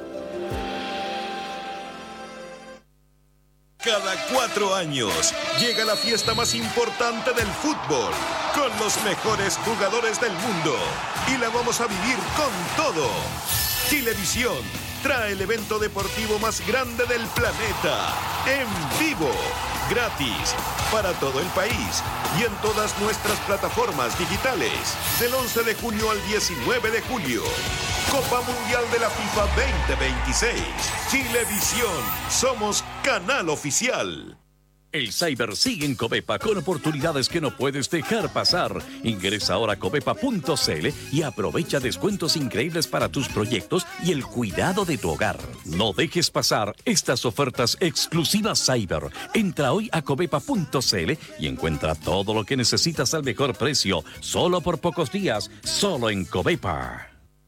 Cada 4 años llega la fiesta más importante del fútbol, con los mejores jugadores del mundo. Y la vamos a vivir con todo. Chilevisión trae el evento deportivo más grande del planeta, en vivo, gratis, para todo el país y en todas nuestras plataformas digitales, del 11 de junio al 19 de julio. Copa Mundial de la FIFA 2026. Chilevisión. Somos canal oficial. El Cyber sigue en Covepa con oportunidades que no puedes dejar pasar. Ingresa ahora a covepa.cl y aprovecha descuentos increíbles para tus proyectos y el cuidado de tu hogar. No dejes pasar estas ofertas exclusivas Cyber. Entra hoy a covepa.cl y encuentra todo lo que necesitas al mejor precio, solo por pocos días, solo en Covepa.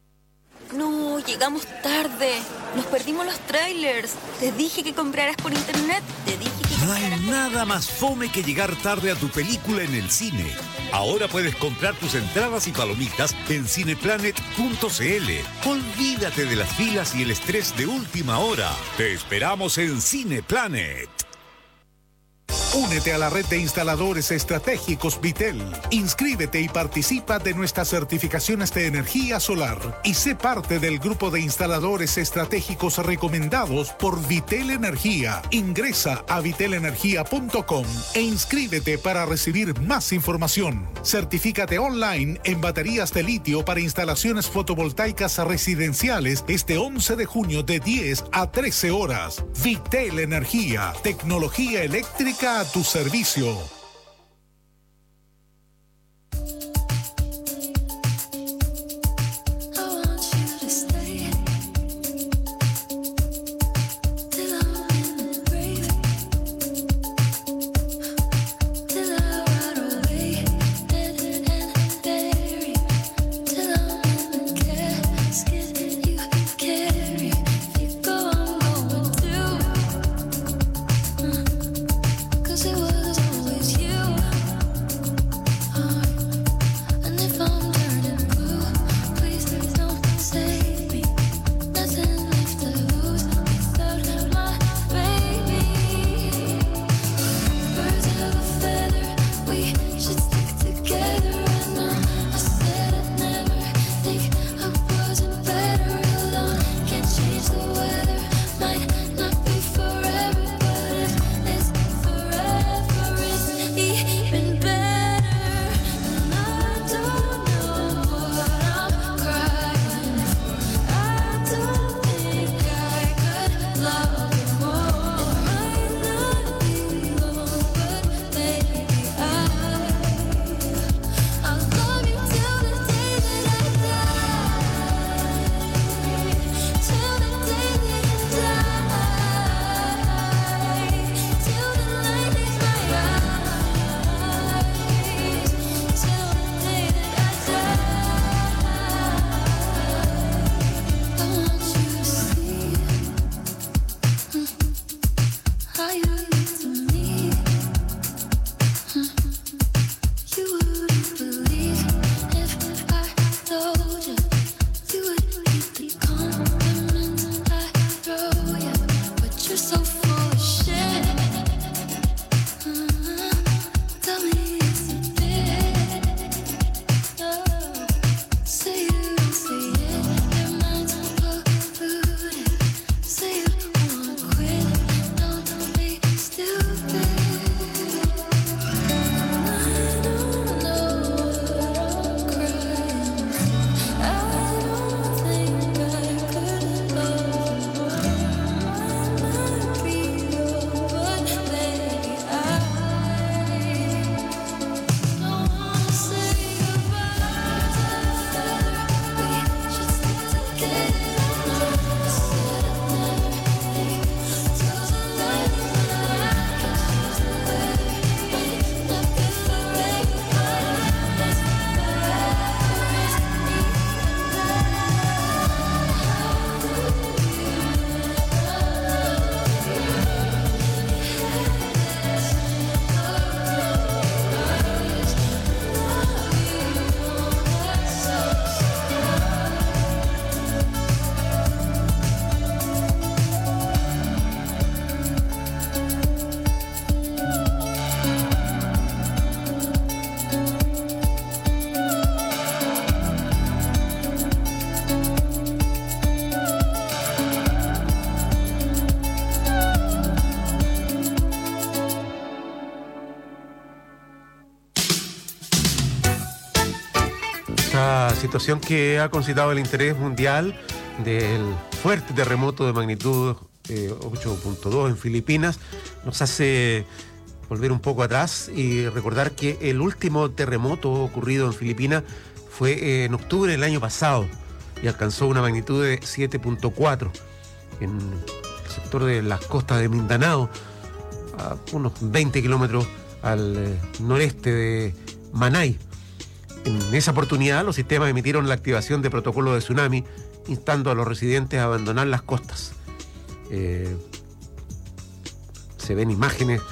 No, llegamos tarde. Nos perdimos los trailers. Te dije que compraras por internet. Te dije que No hay nada más fome que llegar tarde a tu película en el cine. Ahora puedes comprar tus entradas y palomitas en cineplanet.cl. Olvídate de las filas y el estrés de última hora. Te esperamos en Cineplanet. Únete a la red de instaladores estratégicos Vitel. Inscríbete y participa de nuestras certificaciones de energía solar y sé parte del grupo de instaladores estratégicos recomendados por Vitel Energía. Ingresa a vitelenergia.com e inscríbete para recibir más información. Certifícate online en baterías de litio para instalaciones fotovoltaicas residenciales este 11 de junio de 10 a 13 horas. Vitel Energía, tecnología eléctrica a tu servicio. Cause it was always situación que ha concitado el interés mundial del fuerte terremoto de magnitud 8.2 en Filipinas nos hace volver un poco atrás y recordar que el último terremoto ocurrido en Filipinas fue en octubre del año pasado y alcanzó una magnitud de 7.4 en el sector de las costas de Mindanao, a unos 20 kilómetros al noreste de Manay. En esa oportunidad los sistemas emitieron la activación de protocolo de tsunami, instando a los residentes a abandonar las costas. Se ven imágenes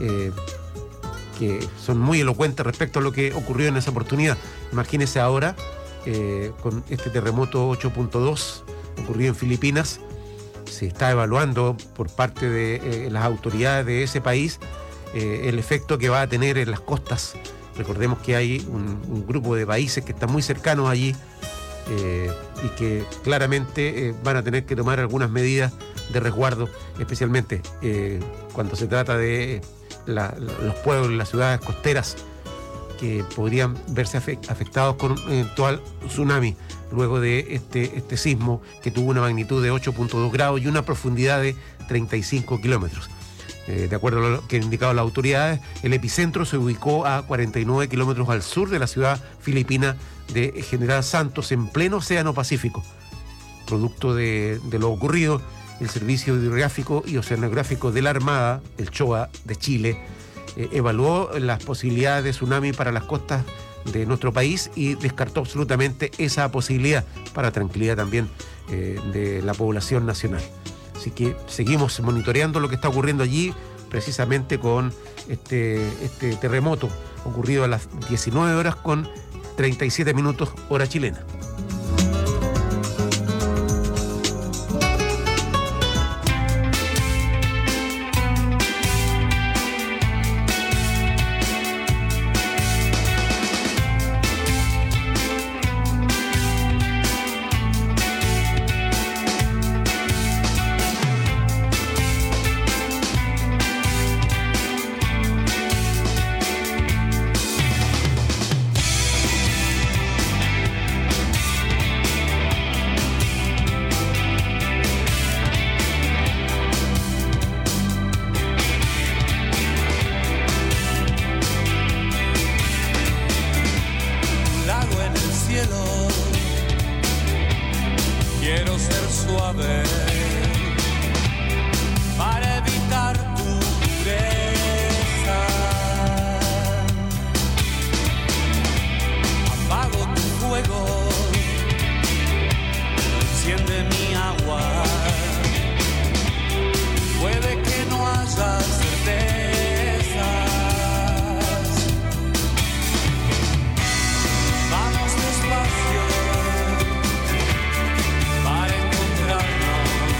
que son muy elocuentes respecto a lo que ocurrió en esa oportunidad. Imagínense ahora con este terremoto 8.2 ocurrido en Filipinas. Se está evaluando por parte de las autoridades de ese país el efecto que va a tener en las costas. Recordemos que hay un grupo de países que están muy cercanos allí y que claramente van a tener que tomar algunas medidas de resguardo, especialmente cuando se trata de los pueblos, las ciudades costeras que podrían verse afectados con un eventual tsunami luego de este sismo que tuvo una magnitud de 8.2 grados y una profundidad de 35 kilómetros. De acuerdo a lo que han indicado las autoridades, el epicentro se ubicó a 49 kilómetros al sur de la ciudad filipina de General Santos, en pleno Océano Pacífico. Producto de lo ocurrido, el Servicio Hidrográfico y Oceanográfico de la Armada, el CHOA de Chile, evaluó las posibilidades de tsunami para las costas de nuestro país y descartó absolutamente esa posibilidad, para tranquilidad también de la población nacional. Así que seguimos monitoreando lo que está ocurriendo allí, precisamente con este terremoto ocurrido a las 19 horas con 37 minutos hora chilena. Vamos despacio para encontrarnos.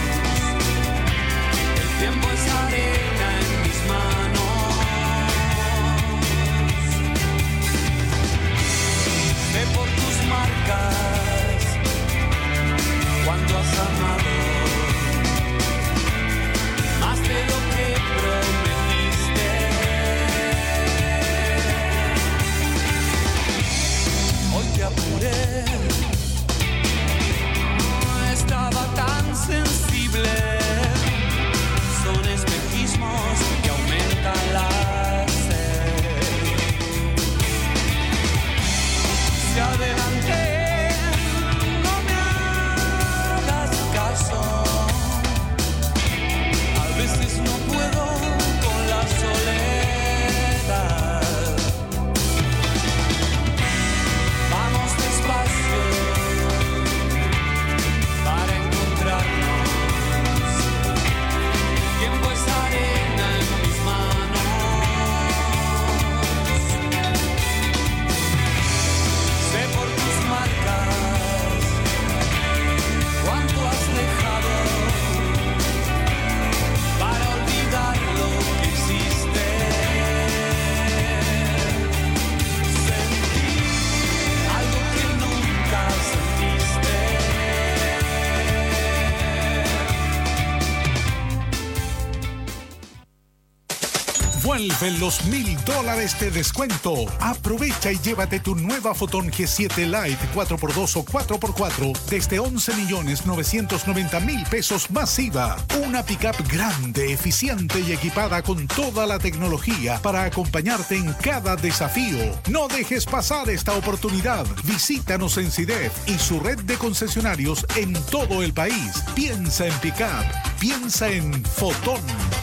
Vuelven los $1,000 de descuento. Aprovecha y llévate tu nueva Fotón G7 Lite 4x2 o 4x4 desde 11.990.000 pesos más IVA. Una pickup grande, eficiente y equipada con toda la tecnología para acompañarte en cada desafío. No dejes pasar esta oportunidad. Visítanos en CIDEF y su red de concesionarios en todo el país. Piensa en pickup. Piensa en Fotón.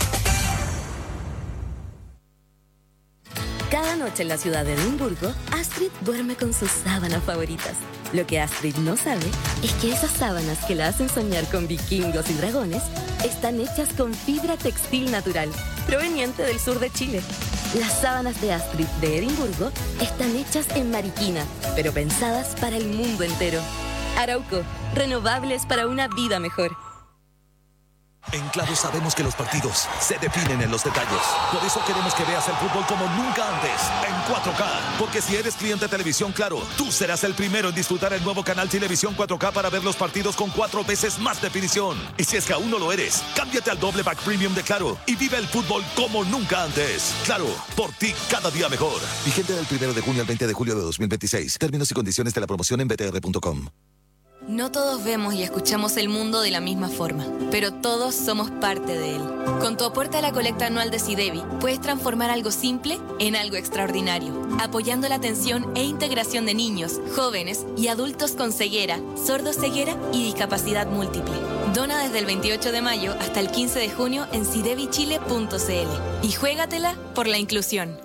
Cada noche en la ciudad de Edimburgo, Astrid duerme con sus sábanas favoritas. Lo que Astrid no sabe es que esas sábanas que la hacen soñar con vikingos y dragones están hechas con fibra textil natural, proveniente del sur de Chile. Las sábanas de Astrid de Edimburgo están hechas en Mariquina, pero pensadas para el mundo entero. Arauco, renovables para una vida mejor. En Claro sabemos que los partidos se definen en los detalles. Por eso queremos que veas el fútbol como nunca antes, en 4K. Porque si eres cliente de Televisión Claro, tú serás el primero en disfrutar el nuevo canal Televisión 4K para ver los partidos con 4 veces más definición. Y si es que aún no lo eres, cámbiate al doble pack premium de Claro y vive el fútbol como nunca antes. Claro, por ti cada día mejor. Vigente del 1 de junio al 20 de julio de 2026. Términos y condiciones de la promoción en btr.com. No todos vemos y escuchamos el mundo de la misma forma, pero todos somos parte de él. Con tu aporte a la colecta anual de SIDEBI, puedes transformar algo simple en algo extraordinario, apoyando la atención e integración de niños, jóvenes y adultos con ceguera, sordoceguera y discapacidad múltiple. Dona desde el 28 de mayo hasta el 15 de junio en sidebichile.cl y juégatela por la inclusión.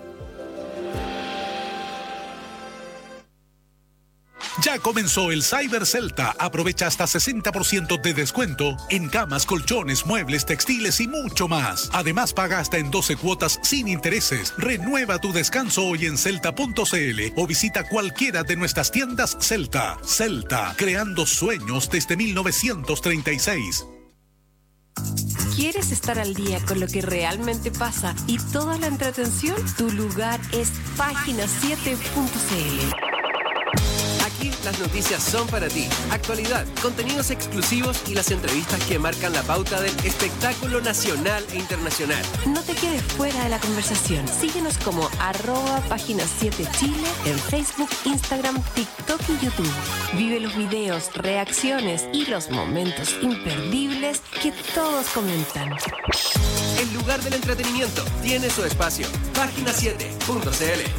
Ya comenzó el Cyber Celta. Aprovecha hasta 60% de descuento en camas, colchones, muebles, textiles y mucho más. Además, paga hasta en 12 cuotas sin intereses. Renueva tu descanso hoy en celta.cl o visita cualquiera de nuestras tiendas Celta. Celta, creando sueños desde 1936. ¿Quieres estar al día con lo que realmente pasa y toda la entretención? Tu lugar es página7.cl. Aquí las noticias son para ti. Actualidad, contenidos exclusivos y las entrevistas que marcan la pauta del espectáculo nacional e internacional. No te quedes fuera de la conversación. Síguenos como @página7chile en Facebook, Instagram, TikTok y YouTube. Vive los videos, reacciones y los momentos imperdibles que todos comentan. El lugar del entretenimiento tiene su espacio. Página7.cl.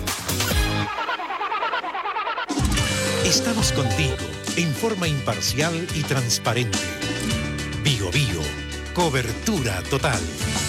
Estamos contigo en forma imparcial y transparente. Bio Bio, cobertura total.